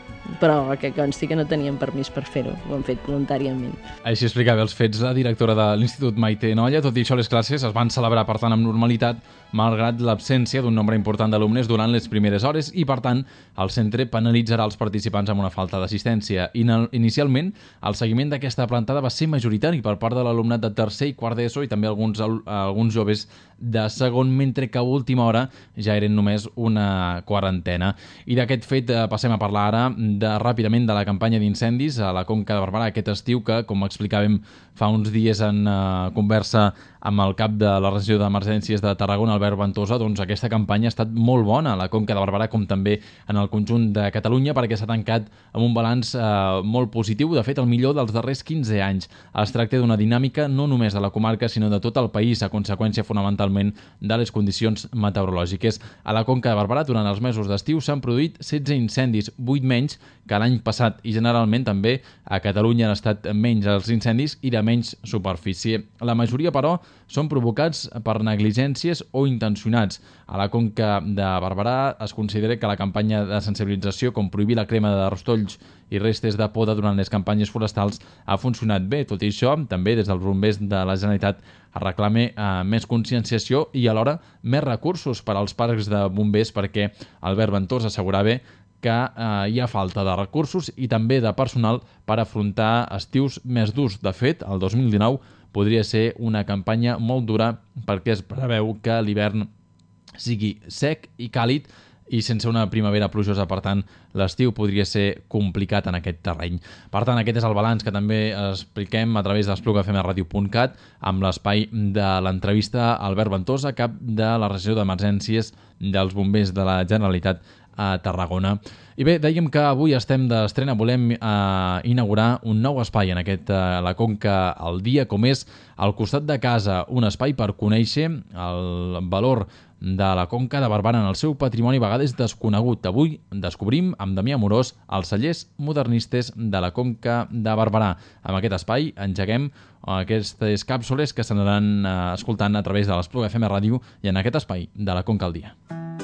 Però que consti que no tenien permís per fer-ho, ho han fet voluntàriament. Així explicava els fets la directora de l'Institut Maite Nolla. Tot i això, les classes es van celebrar, per tant, amb normalitat, malgrat l'absència d'un nombre important d'alumnes durant les primeres hores i, per tant, el centre penalitzarà els participants amb una falta d'assistència. Inicialment, el seguiment d'aquesta plantada va ser majoritari per part de l'alumnat de tercer i quart d'ESO i també alguns, alguns joves de segon, mentre que a última hora ja eren només una quarantena. I d'aquest fet eh, passem a parlar ara de, ràpidament de la campanya d'incendis a la Conca de Barberà aquest estiu, que, com explicàvem fa uns dies en eh, conversa amb el cap de la regió d'emergències de Tarragona, Albert Ventosa, doncs aquesta campanya ha estat molt bona a la Conca de Barberà com també en el conjunt de Catalunya, perquè s'ha tancat amb un balanç eh, molt positiu, de fet el millor dels darrers quinze anys. Es tracta d'una dinàmica no només de la comarca sinó de tot el país, a conseqüència fonamentalment de les condicions meteorològiques. A la Conca de Barberà durant els mesos d'estiu s'han produït setze incendis, vuit menys que l'any passat, i generalment també a Catalunya han estat menys els incendis i de menys superfície. La majoria, però, són provocats per negligències o intencionats. A la Conca de Barberà es considera que la campanya de sensibilització, com prohibir la crema de rostolls i restes de poda durant les campanyes forestals, ha funcionat bé. Tot i això, també des dels bombers de la Generalitat es reclama eh, més conscienciació i alhora més recursos per als parcs de bombers, perquè Albert Ventós assegurava que eh, hi ha falta de recursos i també de personal per afrontar estius més durs. De fet, el dos mil dinou podria ser una campanya molt dura perquè es preveu que l'hivern sigui sec i càlid i sense una primavera plujosa. Per tant, l'estiu podria ser complicat en aquest terreny. Per tant, aquest és el balanç que també expliquem a través d'espluga f m radio punt cat amb l'espai de l'entrevista a Albert Ventosa, cap de la regió d'emergències dels bombers de la Generalitat a Tarragona. I bé, dèiem que avui estem d'estrena, volem eh, inaugurar un nou espai en aquest, eh, la Conca al dia, com és al costat de casa, un espai per conèixer el valor de la Conca de Barberà en el seu patrimoni a vegades desconegut. Avui descobrim amb Damià Amorós els cellers modernistes de la Conca de Barberà. Amb aquest espai engeguem aquestes càpsules que s'anaran eh, escoltant a través de l'Espluga F M Ràdio i en aquest espai de la Conca al dia.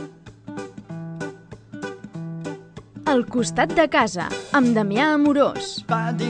Al costat de casa, amb Damià Amorós.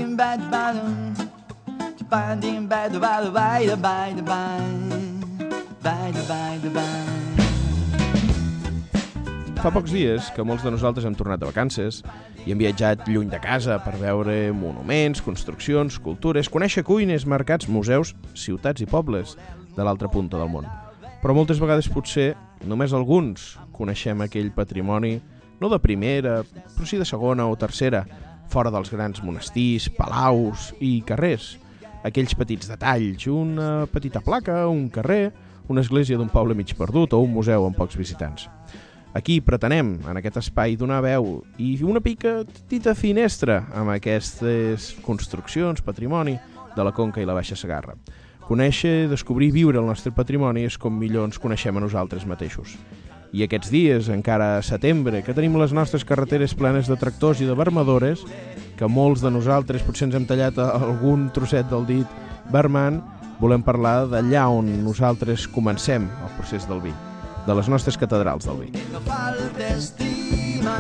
Fa pocs dies que molts de nosaltres hem tornat de vacances i hem viatjat lluny de casa per veure monuments, construccions, cultures, conèixer cuines, mercats, museus, ciutats i pobles de l'altra punta del món. Però moltes vegades potser només alguns coneixem aquell patrimoni no de primera, però sí de segona o tercera, fora dels grans monestirs, palaus i carrers. Aquells petits detalls, una petita placa, un carrer, una església d'un poble mig perdut o un museu amb pocs visitants. Aquí pretenem, en aquest espai, donar veu i una petita finestra amb aquestes construccions, patrimoni de la Conca i la Baixa Segarra. Conèixer, descobrir i viure el nostre patrimoni és com millor ens coneixem a nosaltres mateixos. I aquests dies, encara a setembre, que tenim les nostres carreteres plenes de tractors i de vermadores, que molts de nosaltres potser ens hem tallat algun trosset del dit vermant, volem parlar d'allà on nosaltres comencem el procés del vi, de les nostres catedrals del vi. Que no falte estima,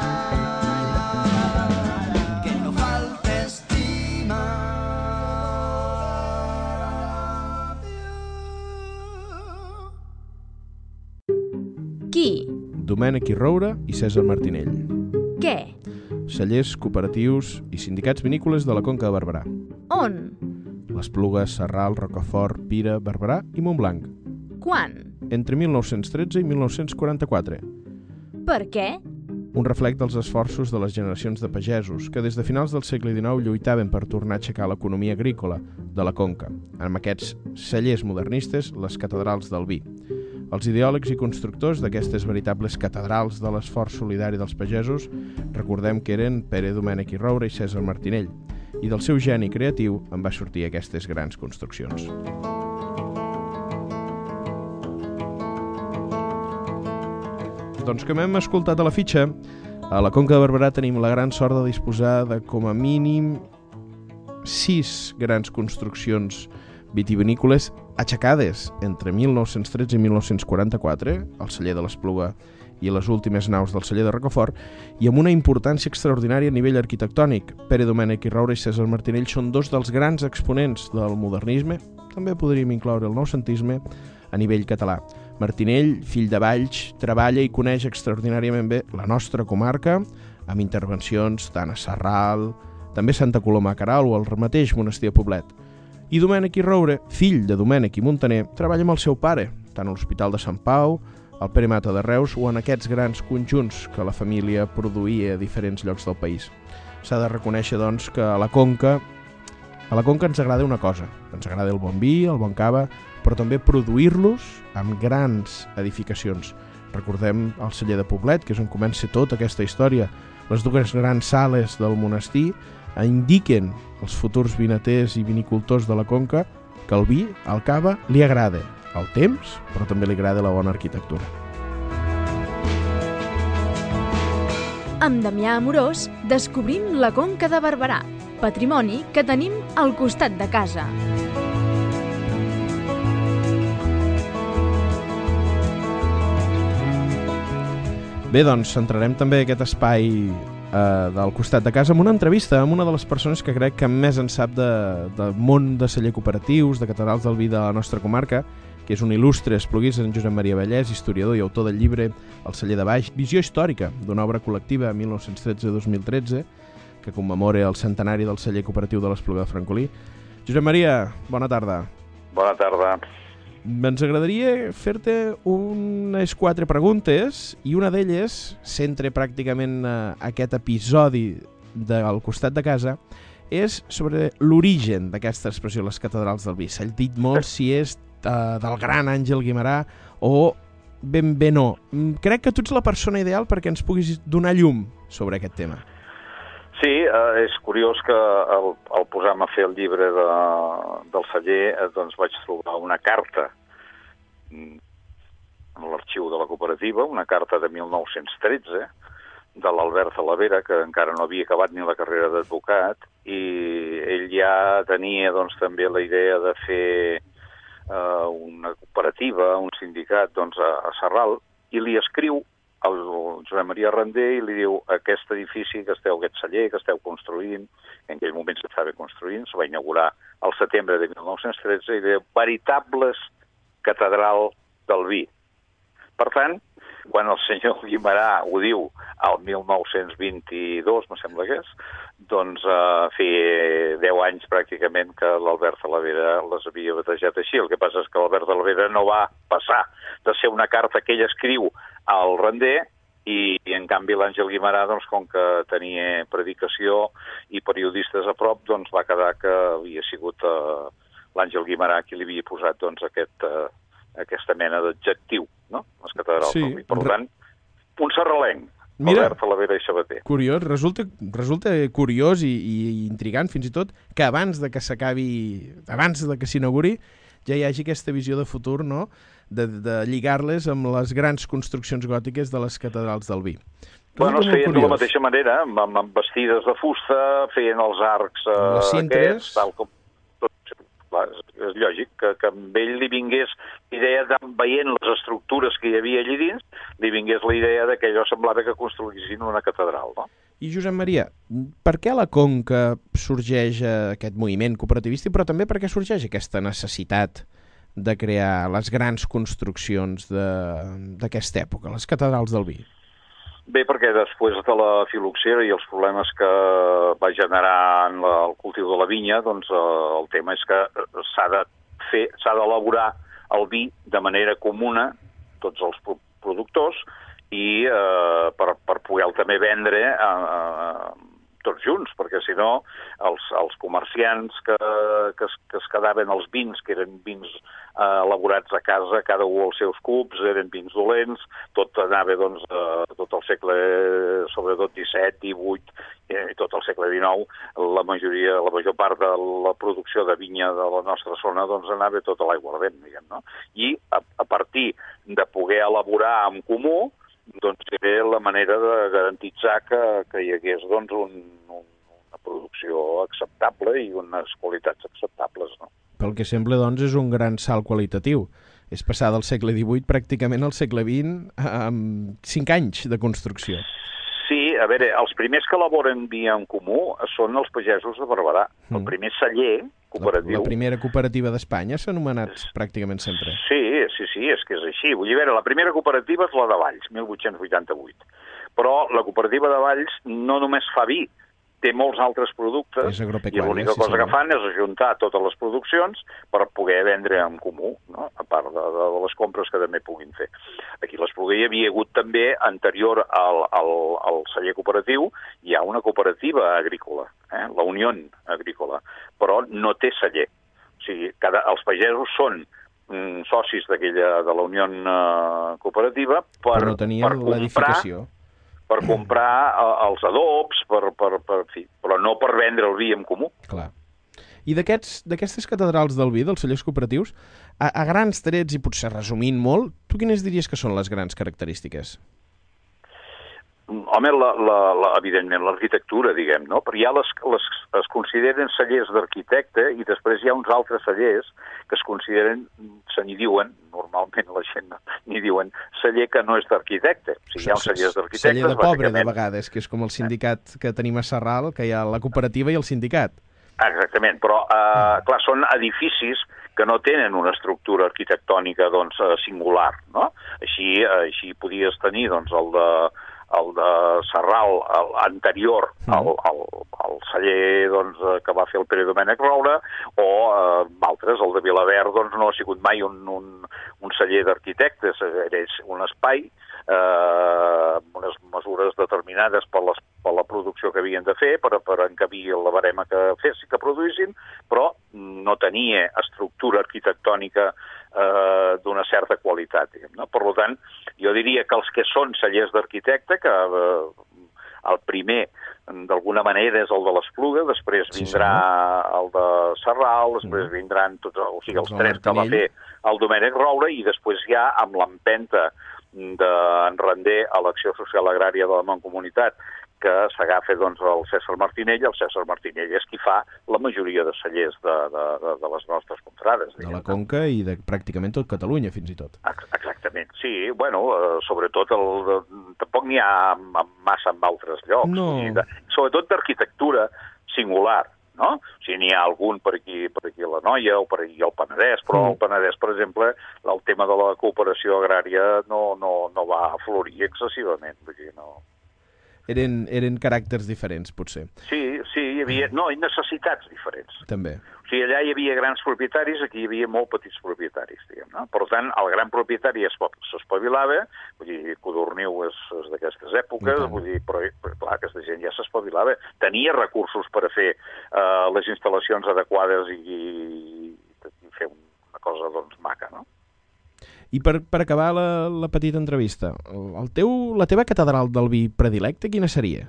que no falte estima. Qui? Domènec Irroura i Cèsar Martinell. Què? Cellers, cooperatius i sindicats vinícoles de la Conca de Barberà. On? l'Espluga, Sarral, Rocafort, Pira, Barberà i Montblanc. Quan? Entre mil nou-cents tretze i mil nou-cents quaranta-quatre. Per què? Un reflex dels esforços de les generacions de pagesos que des de finals del segle dinou lluitaven per tornar a aixecar l'economia agrícola de la Conca, amb aquests cellers modernistes, les catedrals del vi. Els ideòlegs i constructors d'aquestes veritables catedrals de l'esforç solidari dels pagesos recordem que eren Pere Domènech i Roure i Cèsar Martinell, i del seu geni creatiu en va sortir aquestes grans construccions. Doncs com hem escoltat a la fitxa, a la Conca de Barberà tenim la gran sort de disposar de com a mínim sis grans construccions vitivinícoles aixecades entre mil nou-cents tretze i mil nou-cents quaranta-quatre, el celler de l'Espluga i les últimes naus del celler de Rocafort, i amb una importància extraordinària a nivell arquitectònic. Pere Domènech i Roure i Cèsar Martinell són dos dels grans exponents del modernisme, també podríem incloure el noucentisme, a nivell català. Martinell, fill de Valls, treballa i coneix extraordinàriament bé la nostra comarca, amb intervencions tant a Sarral, també a Santa Coloma a Caral o al mateix monestir a Poblet. I Domènech i Roure, fill de Domènech i Montaner, treballa amb el seu pare, tant a l'Hospital de Sant Pau, al Pere Mata de Reus o en aquests grans conjunts que la família produïa a diferents llocs del país. S'ha de reconèixer, doncs, que a la Conca, a la Conca ens agrada una cosa, ens agrada el bon vi, el bon cava, però també produir-los amb grans edificacions. Recordem el celler de Poblet, que és on comença tota aquesta història. Les dues grans sales del monestir indiquen als futurs vinaters i vinicultors de la Conca que el vi, el cava, li agrada el temps, però també li agrada la bona arquitectura. Amb Damià Amorós descobrim la Conca de Barberà, patrimoni que tenim al costat de casa. Bé, doncs, centrarem també aquest espai eh, del costat de casa amb una entrevista amb una de les persones que crec que més en sap de, del món de celler cooperatius, de catedrals del vi de la nostra comarca, que és un il·lustre espluguís, en Josep Maria Vallès, historiador i autor del llibre El celler de baix, visió històrica d'una obra col·lectiva mil nou-cents tretze a dos mil tretze, que commemora el centenari del celler cooperatiu de l'Espluga de Francolí. Josep Maria, bona tarda. Bona tarda. Ens agradaria fer-te unes quatre preguntes i una d'elles, centra pràcticament eh, aquest episodi del costat de casa, és sobre l'origen d'aquesta expressió, les catedrals del vi. S'ha dit molt si és eh, del gran Àngel Guimerà o ben bé no. Crec que tu ets la persona ideal perquè ens puguis donar llum sobre aquest tema. Sí, eh, és curiós que al, al posar-me a fer el llibre de, del celler eh, doncs vaig trobar una carta en l'arxiu de la cooperativa, una carta de mil nou-cents tretze de l'Albert Talavera, que encara no havia acabat ni la carrera d'advocat, i ell ja tenia doncs, també la idea de fer eh, una cooperativa, un sindicat doncs, a, a Sarral, i li escriu al Josep Maria Render i li diu aquest edifici que esteu, aquest celler que esteu construint, en aquell moment s'estava construint, se va inaugurar al setembre de mil nou-cents tretze i diu veritables catedral del vi. Per tant, quan el senyor Guimerà ho diu al mil nou-cents vint-i-dos, me sembla que és, doncs eh, feia deu anys pràcticament que l'Albert Talavera les havia batejat així. El que passa és que l'Albert Talavera no va passar de ser una carta que ell escriu al Render i, i en canvi l'Àngel Guimerà, doncs, com que tenia predicació i periodistes a prop, doncs va quedar que havia sigut eh, l'Àngel Guimerà qui li havia posat doncs, aquest, eh, aquesta mena d'adjectiu, no? Les catedrals sí, del vi. Per tant, un serralenc, Mira, Albert Talavera i Sabater. Curiós, resulta, resulta curiós i, i intrigant fins i tot que abans de que s'acabi, abans de que s'inauguri, ja hi hagi aquesta visió de futur, no?, de, de lligar-les amb les grans construccions gòtiques de les catedrals del vi. Bueno, es feien de la mateixa manera, amb, amb vestides de fusta, feien els arcs eh, aquests, tal com... Tot, clar, és, és lògic que, que amb ell li vingués l'idea de, veient les estructures que hi havia allí dins, li vingués la idea de que allò semblava que construïssin una catedral, no? I Josep Maria, per què a la Conca sorgeix aquest moviment cooperativista, però també per què sorgeix aquesta necessitat de crear les grans construccions d'aquesta època, les catedrals del vi? Bé, perquè després de la filoxera i els problemes que va generar en la, el cultiu de la vinya, doncs eh, el tema és que s'ha de fer, s'ha d'elaborar el vi de manera comuna, tots els pro productors, i eh, per, per poder-lo també vendre eh, tots junts, perquè si no els, els comerciants que, que, es, que es quedaven els vins, que eren vins eh, elaborats a casa, cada un als seus cubs, eren vins dolents, tot anava doncs, eh, tot el segle, sobretot disset, divuit, i tot el segle dinou, la majoria, la major part de la producció de vinya de la nostra zona doncs anava tot a l'aiguardent, diguem, no? I a, a partir de poder elaborar en comú, doncs era la manera de garantitzar que, que hi hagués doncs, un, un, una producció acceptable i unes qualitats acceptables. No? Pel que sembla, doncs, és un gran salt qualitatiu. És passar del segle divuit pràcticament al segle vint amb cinc anys de construcció. Sí, a veure, els primers que elaboren vi en comú són els pagesos de Barberà. El primer celler cooperatiu... La, la primera cooperativa d'Espanya s'ha anomenat pràcticament sempre. Sí, sí, sí, és que és així. Vull dir, a veure, la primera cooperativa és la de Valls, mil vuit-cents vuitanta-vuit. Però la cooperativa de Valls no només fa vi, té molts altres productes i l'única sí, cosa sí. que fan és ajuntar totes les produccions per poder vendre en comú, no? A part de, de, de les compres que també puguin fer. Aquí a l'Espluga hi havia hagut també, anterior al, al, al celler cooperatiu, hi ha una cooperativa agrícola, eh? La Unió Agrícola, però no té celler. O sigui, cada, els pagesos són mm, socis d'aquella de la Unió uh, Cooperativa per, però no tenien per comprar... l'edificació. per comprar uh, els adobs, per, per, per, fi, però no per vendre el vi en comú. Clar. I d'aquestes catedrals del vi, dels cellers cooperatius, a, a grans trets i potser resumint molt, tu quines diries que són les grans característiques? Home, la, la, la, evidentment, l'arquitectura, diguem, no? Però ja les, les, es consideren cellers d'arquitecte i després hi ha uns altres cellers que es consideren, se n'hi diuen, normalment la gent n'hi diuen, celler que no és d'arquitecte. O sigui, hi ha uns cellers d'arquitectes, celler de pobre, bàsicament... de vegades, que és com el sindicat que tenim a Sarral, que hi ha la cooperativa i el sindicat. Exactament, però, eh, clar, són edificis que no tenen una estructura arquitectònica, doncs, singular, no? Així, així podies tenir, doncs, el de... el de Sarral, el anterior al, al, al celler doncs, que va fer el Pere Domènec Roure, o eh, altres, el de Vilaverd, doncs, no ha sigut mai un, un, un celler d'arquitectes, és un espai eh, amb unes mesures determinades per, les, per la producció que havien de fer, per, per encabir la barema que fessin, que produïssin, però no tenia estructura arquitectònica eh, d'una certa qualitat. Diguem, no? Per tant, jo diria que els que són cellers d'arquitecte, que eh, el primer, d'alguna manera, és el de l'Espluga, després vindrà sí, el de Sarral, després vindran tots, o sigui, els tres que va fer el Domènec Roure, i després ja, amb l'empenta d'en Render a l'Acció Social Agrària de la Mancomunitat, que s'agafa doncs, el César Martinell, el César Martinell és qui fa la majoria de cellers de, de, de, de les nostres contrades. De la Conca i de pràcticament tot Catalunya, fins i tot. Exactament, sí. Bueno, eh, sobretot, el, tampoc n'hi ha massa en altres llocs. No. De, sobretot d'arquitectura singular, no? O sigui, n'hi ha algun per aquí, per aquí a la Noia o per aquí al Penedès, però al Penedès, per exemple, el tema de la cooperació agrària no, no, no va florir excessivament, vull dir, no... Eren, eren caràcters diferents, potser. Sí, sí, hi havia... No, i necessitats diferents. També. O sigui, allà hi havia grans propietaris, aquí hi havia molt petits propietaris, diguem, no? Per tant, el gran propietari s'espavilava, vull dir, Codorniu és, és d'aquestes èpoques, vull dir, però, però clar, aquesta gent ja s'espavilava. Tenia recursos per a fer eh, les instal·lacions adequades i, i, i fer una cosa, doncs, maca, no? I per, per acabar la, la petita entrevista, el teu, la teva catedral del vi predilecte, quina seria?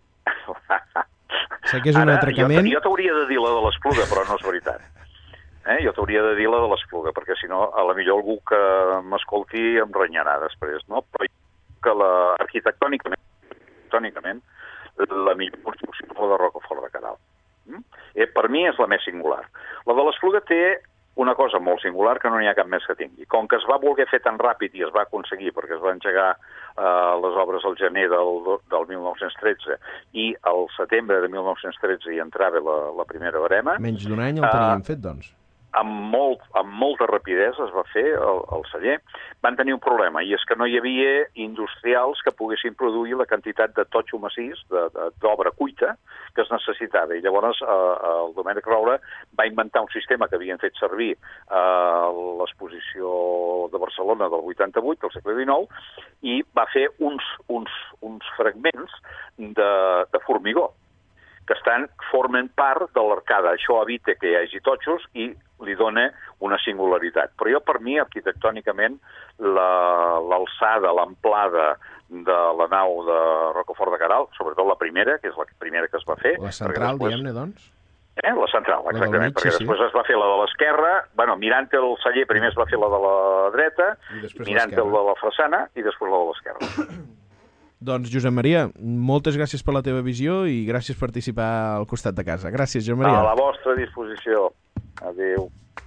Sé que és un Ara, atracament... Jo, jo t'hauria de dir la de l'Espluga, però no és veritat. Eh? Jo t'hauria de dir la de l'Espluga, perquè si no, a la millor algú que m'escolti em renyarà després, no? Però que la, arquitectònicament, arquitectònicament la millor construcció és la de Rocafort de Queralt. Mm? Eh, per mi és la més singular. La de l'Espluga té una cosa molt singular que no n'hi ha cap més que tingui. Com que es va voler fer tan ràpid i es va aconseguir, perquè es va engegar eh, les obres al gener del, del mil nou-cents tretze i al setembre de mil nou-cents tretze hi entrava la, la primera barema... Menys d'un any el teníem uh, fet, doncs. amb, molt, amb molta rapidesa es va fer el, el celler. Van tenir un problema, i és que no hi havia industrials que poguessin produir la quantitat de totxo massís, d'obra cuita, que es necessitava. I llavors eh, el Domènec Roure va inventar un sistema que havien fet servir a l'exposició de Barcelona del vuitanta-vuit, del segle dinou, i va fer uns, uns, uns fragments de, de formigó, que estan, formen part de l'arcada. Això evita que hi hagi totxos i li dona una singularitat. Però jo, per mi, arquitectònicament, l'alçada, la, l'amplada de la nau de Rocafort de Queralt, sobretot la primera, que és la primera que es va fer... La central, després... diguem-ne, doncs? Eh? La central, exactament, mig, perquè sí, després sí. es va fer la de l'esquerra, bueno, mirant el celler primer es va fer la de la dreta, mirant el de la façana i després la de l'esquerra. Doncs, Josep Maria, moltes gràcies per la teva visió i gràcies per participar al costat de casa. Gràcies, Josep Maria. A la vostra disposició. Adéu.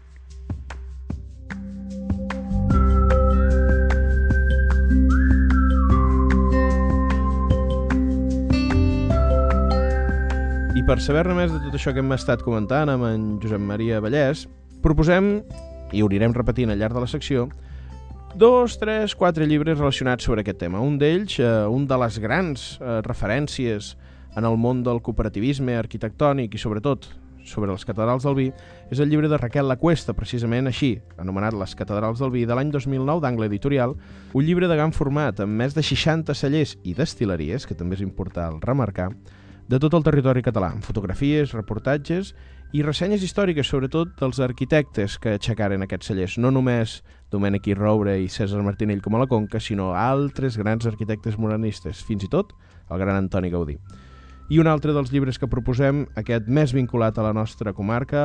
I per saber-ne més de tot això que hem estat comentant amb en Josep Maria Vallès, proposem, i ho anirem repetint al llarg de la secció, dos, tres, quatre llibres relacionats sobre aquest tema. Un d'ells, eh, un de les grans eh, referències en el món del cooperativisme arquitectònic i sobretot sobre les catedrals del vi, és el llibre de Raquel Lacuesta, precisament així, anomenat Les catedrals del vi, de l'any dos mil nou d'Angle Editorial, un llibre de gran format amb més de seixanta cellers i destil·leries, que també és important remarcar, de tot el territori català, amb fotografies, reportatges i ressenyes històriques, sobretot dels arquitectes que aixecaren aquests cellers, no només Domènec I. Roure i Cèsar Martinell com a la Conca, sinó altres grans arquitectes modernistes, fins i tot el gran Antoni Gaudí. I un altre dels llibres que proposem, aquest més vinculat a la nostra comarca,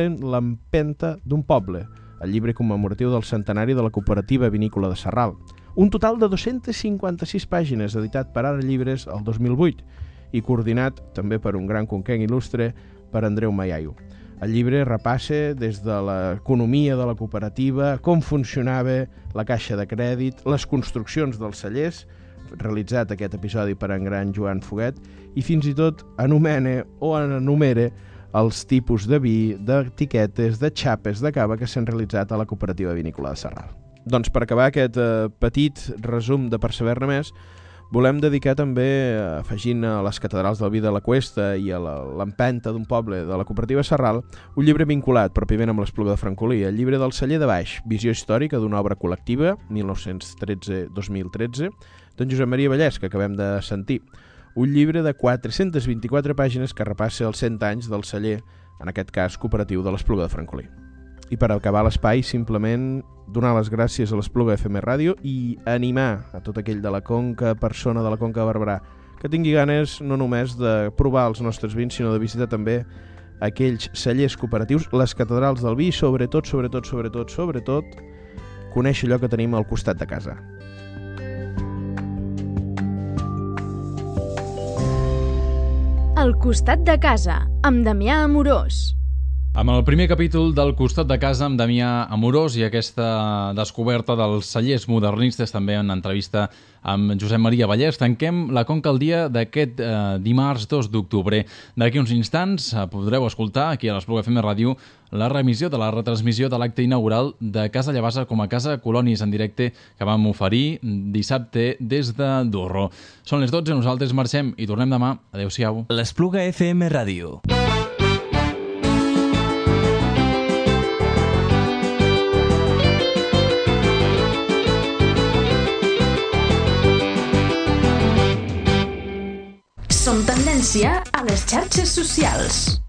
l'Empenta d'un poble, el llibre commemoratiu del centenari de la cooperativa vinícola de Sarral. Un total de dos-centes cinquanta-sis pàgines, editat per Ara Llibres el dos mil vuit, i coordinat també per un gran conquenc il·lustre, per Andreu Maiaio. El llibre repassa des de l'economia de la cooperativa, com funcionava la caixa de crèdit, les construccions dels cellers, realitzat aquest episodi per en gran Joan Foguet, i fins i tot anomena o enumera els tipus de vi, d'etiquetes, de xapes de cava que s'han realitzat a la cooperativa vinícola de Sarral. Doncs per acabar aquest eh, petit resum de Per saber-ne més, volem dedicar també, afegint a les catedrals del vi de la Cuesta i a l'empenta d'un poble de la cooperativa Sarral, un llibre vinculat pròpiament amb l'Espluga de Francolí, el llibre del celler de Baix, visió històrica d'una obra col·lectiva, mil nou-cents tretze a dos mil tretze, d'en Josep Maria Vallès, que acabem de sentir. Un llibre de quatre-centes vint-i-quatre pàgines que repassa els cent anys del celler, en aquest cas cooperatiu de l'Espluga de Francolí. I per acabar l'espai, simplement donar les gràcies a l'Espluga F M Ràdio i animar a tot aquell de la Conca, persona de la Conca de Barberà, que tingui ganes no només de provar els nostres vins, sinó de visitar també aquells cellers cooperatius, les catedrals del vi, i sobretot, sobretot, sobretot, sobretot, conèixer allò que tenim al costat de casa. Al costat de casa, amb Damià Amorós. Amb el primer capítol del Costat de casa amb Damià Amorós i aquesta descoberta dels cellers modernistes, també en entrevista amb Josep Maria Vallès, tanquem la Conca al dia d'aquest eh, dimarts dos d'octubre. D'aquí uns instants eh, podreu escoltar aquí a l'Espluga F M Ràdio la remissió de la retransmissió de l'acte inaugural de Casa Llavassa com a Casa Colònies en directe que vam oferir dissabte des de Durro. Són les dotze, nosaltres marxem i tornem demà. Adéu-siau. L'Espluga F M Ràdio. Som tendència a les xarxes socials.